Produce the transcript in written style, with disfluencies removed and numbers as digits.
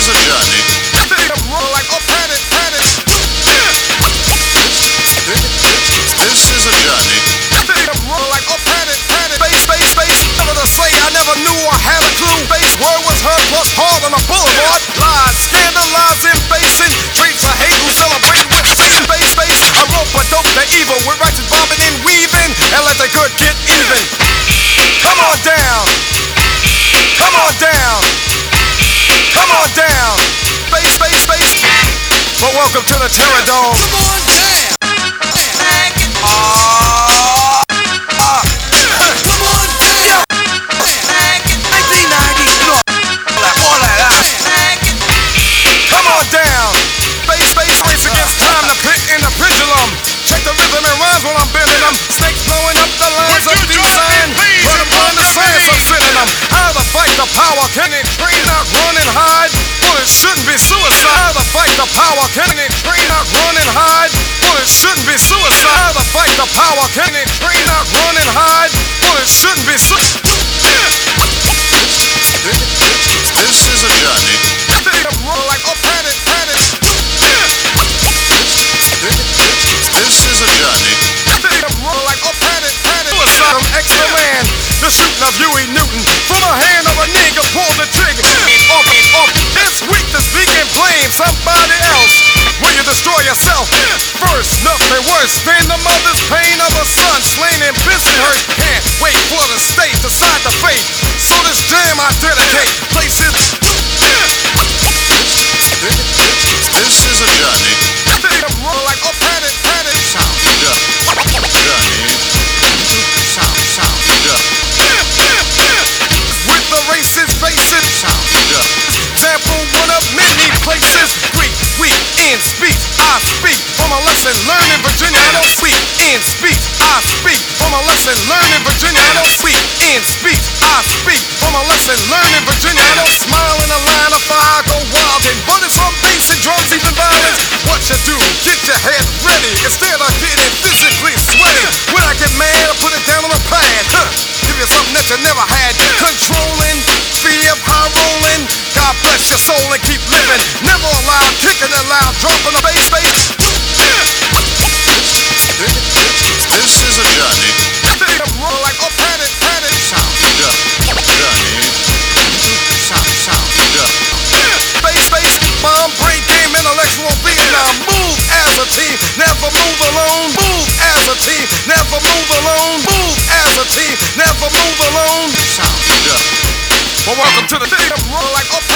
a journey. Like a panic, panic. This is a journey. Like a panic, panic. Space, space, space. Never to say I never knew I had a clue. Base word was heard plus hard on a boulevard. Lies, scandalizing, basing. Streets of hate who celebrate with Satan. Space, space. I rope a dope the evil with righteous bobbing and weaving. And let the good get even. Come on down. Come on down. Come on down. Space, space, space. Well, welcome to the Terror Dome. Come on down. Come on down. 1990. Come on down. Space, space, race against time. The pit in the pendulum. Check the rhythm and rhymes while I'm bending them. Snakes blowing up the lines of design. Run upon the science, I'm sending them. How to fight the power, can it train not run and hide? Well, it shouldn't be suicide. How to fight the power, can it train not run and hide? Well, it shouldn't be suicide. How to fight the power, can it train not run and hide? Well, it shouldn't be suicide. This is a journey. Like a panic, panic. This is a journey. Like a panic, panic. Some extra man, the shooting of Huey Newton from a hand of a nigga, pull the trigger. Off, off. It's weak to speak and blame somebody else. When you destroy yourself, first, nothing worse than the mother's pain of a son slain in Bensonhurst. Can't wait for the state to side the fate. So this jam I dedicate places. This is a journey. Like a panic, panic. Journey. With the racist faces. Example one of many places. Weak in speech, I speak from a lesson learned in Virginia. I don't speak in speech, I speak from a lesson learned in Virginia. I don't speak in speech, I speak from a lesson learned in Virginia. I don't smile in a line of fire, go wild and bullets from bass and drums, even violence. What you do, get your head ready instead of getting physically sweaty. When I get mad, I put it down on a pad. Give you something that you never had. Controlling, fear of high rolling. God bless your soul and keep living. Never alive, kicking it loud, dropping the bass, bass. This is a journey. Like a panic, panic. Journey. Space, space, bomb, brain game, intellectual Vietnam. Move as a team, never move alone. Move as a team, never move alone. Move as a team, never move alone. Well, welcome to the like a